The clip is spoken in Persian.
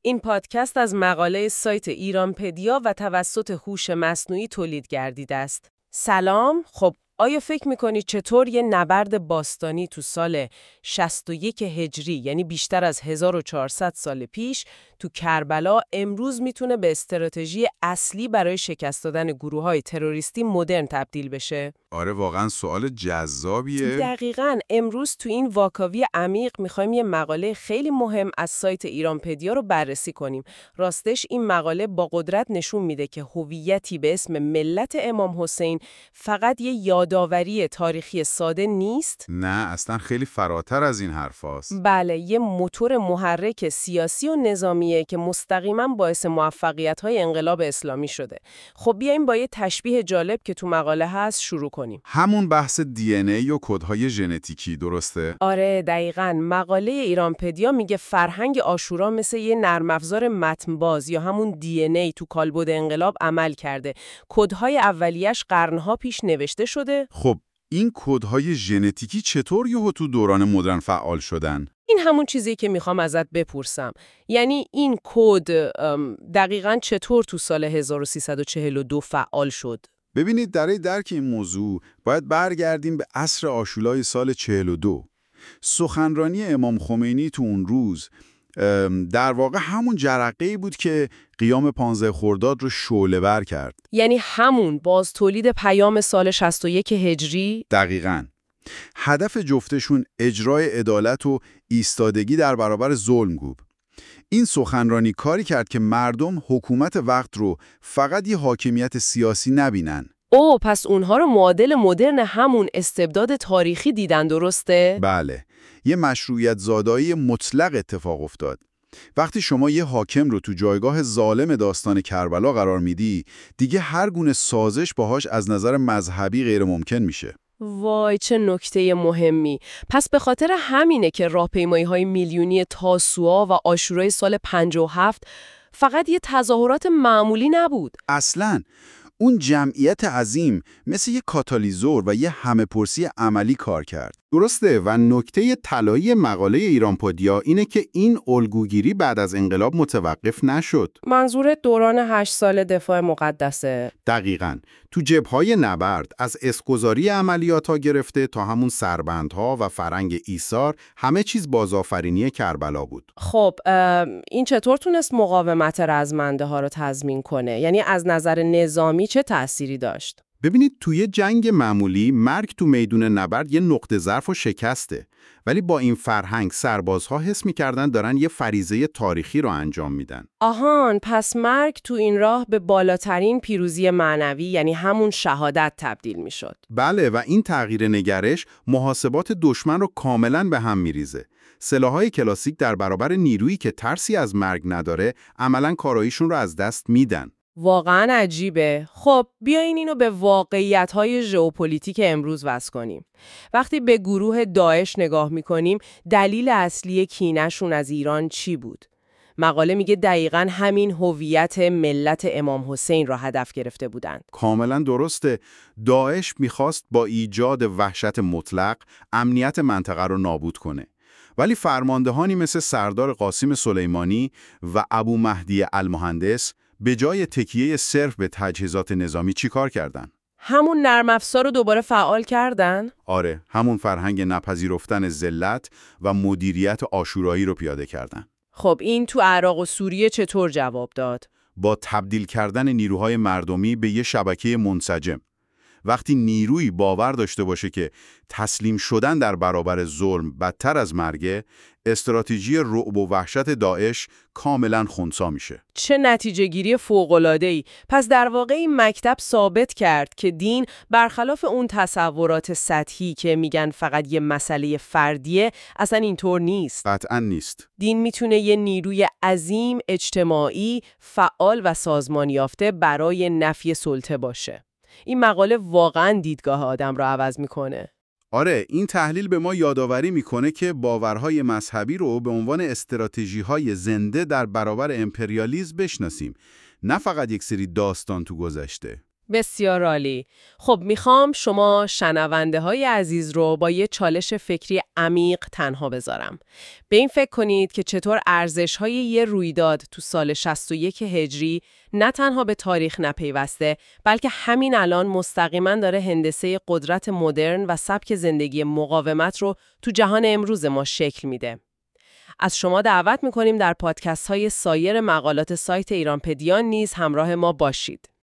این پادکست از مقاله سایت ایرانپدیا و توسط هوش مصنوعی تولید گردیده است. سلام، خب آیا فکر میکنی چطور یه نبرد باستانی تو سال 61 هجری، یعنی بیشتر از 1400 سال پیش، تو کربلا امروز میتونه به استراتژی اصلی برای شکست دادن گروه‌های تروریستی مدرن تبدیل بشه؟ آره، واقعا سوال جذابیه. دقیقاً امروز تو این واکاوی عمیق میخوایم یه مقاله خیلی مهم از سایت ایرانپدیا رو بررسی کنیم. راستش این مقاله با قدرت نشون میده که هویتی به اسم ملت امام حسین فقط یه یادآوری تاریخی ساده نیست. نه، اصلا خیلی فراتر از این حرفاست. بله، یه موتور محرک سیاسی و نظامیه که مستقیما باعث موفقیت‌های انقلاب اسلامی شده. خب بیایم با یه تشبیه جالب که تو مقاله هست شروع کنیم. همون بحث دی و کدهای ژنتیکی، درسته؟ آره دقیقاً. مقاله ایرانپدیا میگه فرهنگ عاشورا مثل یه نرم افزار متن‌باز یا همون دی تو کالبد انقلاب عمل کرده. کدهای اولیه‌اش قرنها پیش نوشته شده. خب این کدهای ژنتیکی چطور یهو تو دوران مدرن فعال شدن؟ این همون چیزی که میخوام ازت بپرسم. یعنی این کد دقیقاً چطور تو سال 1342 فعال شد؟ ببینید، برای درک این موضوع باید برگردیم به عصر عاشورای سال 42. سخنرانی امام خمینی تو اون روز در واقع همون جرقه‌ای بود که قیام 15 خرداد رو شعله‌ور کرد. یعنی همون باز تولید پیام سال 61 هجری؟ دقیقاً. هدف جفتشون اجرای عدالت و ایستادگی در برابر ظلم بود. این سخنرانی کاری کرد که مردم حکومت وقت رو فقط یه حاکمیت سیاسی نبینن. پس اونها رو معادل مدرن همون استبداد تاریخی دیدن، درسته؟ بله، یه مشروعیت زادایی مطلق اتفاق افتاد. وقتی شما یه حاکم رو تو جایگاه ظالم داستان کربلا قرار میدی، دیگه هر گونه سازش باهاش از نظر مذهبی غیر ممکن میشه. وای چه نکته مهمی. پس به خاطر همینه که راهپیمایی‌های میلیونی تاسوعا و عاشورای سال 57 فقط یه تظاهرات معمولی نبود. اصلاً اون جمعیت عظیم مثل یه کاتالیزور و یه همه‌پرسی عملی کار کرد. درسته، و نکته طلایی مقاله ایرانپدیا اینه که این الگوگیری بعد از انقلاب متوقف نشد. منظور دوران 8 سال دفاع مقدسه؟ دقیقاً. تو جبهه‌های نبرد از اسکوزاری عملیات‌ها گرفته تا همون سربندها و فرنگ ایثار، همه چیز بازآفرینی کربلا بود. خب این چطور تونست مقاومت رزمنده ها رو تضمین کنه؟ یعنی از نظر نظامی چه تأثیری داشت؟ ببینید، توی جنگ معمولی مرگ تو میدون نبرد یه نقطه ضعف و شکسته، ولی با این فرهنگ سربازها حس می‌کردن دارن یه فریضه تاریخی رو انجام میدن. آهان، پس مرگ تو این راه به بالاترین پیروزی معنوی، یعنی همون شهادت، تبدیل میشد. بله، و این تغییر نگرش محاسبات دشمن رو کاملاً به هم میریزه. سلاح‌های کلاسیک در برابر نیرویی که ترسی از مرگ نداره، عملاً کاراییشون رو از دست میدن. واقعا عجیبه. خب بیاین اینو به واقعیت‌های ژئوپلیتیک امروز وصل کنیم. وقتی به گروه داعش نگاه می‌کنیم، دلیل اصلی کینه‌شون از ایران چی بود؟ مقاله میگه دقیقاً همین هویت ملت امام حسین را هدف گرفته بودند. کاملا درسته. داعش میخواست با ایجاد وحشت مطلق امنیت منطقه رو نابود کنه. ولی فرماندهانی مثل سردار قاسم سلیمانی و ابو مهدی المهندس به جای تکیه صرف به تجهیزات نظامی چی کار کردن؟ همون نرم افزار رو دوباره فعال کردن؟ آره، همون فرهنگ نپذیرفتن ذلت و مدیریت عاشورایی رو پیاده کردن. خب این تو عراق و سوریه چطور جواب داد؟ با تبدیل کردن نیروهای مردمی به یه شبکه منسجم. وقتی نیروی باور داشته باشه که تسلیم شدن در برابر ظلم بدتر از مرگه، استراتژی رعب و وحشت داعش کاملا خنثی میشه. چه نتیجه گیری فوق‌العاده‌ای. پس در واقع این مکتب ثابت کرد که دین برخلاف اون تصورات سطحی که میگن فقط یه مسئله فردیه، اصلا اینطور نیست. قطعا نیست. دین میتونه یه نیروی عظیم، اجتماعی، فعال و سازمان یافته برای نفی سلطه باشه. این مقاله واقعاً دیدگاه آدم رو عوض میکنه. آره، این تحلیل به ما یادآوری میکنه که باورهای مذهبی رو به عنوان استراتژی‌های زنده در برابر امپریالیسم بشناسیم، نه فقط یک سری داستان تو گذشته. بسیار عالی. خب میخوام شما شنونده های عزیز رو با یه چالش فکری عمیق تنها بذارم. به این فکر کنید که چطور ارزش های یه رویداد تو سال 61 هجری نه تنها به تاریخ نپیوسته، بلکه همین الان مستقیما داره هندسه قدرت مدرن و سبک زندگی مقاومت رو تو جهان امروز ما شکل میده. از شما دعوت میکنیم در پادکست های سایر مقالات سایت ایرانپدیا نیز همراه ما باشید.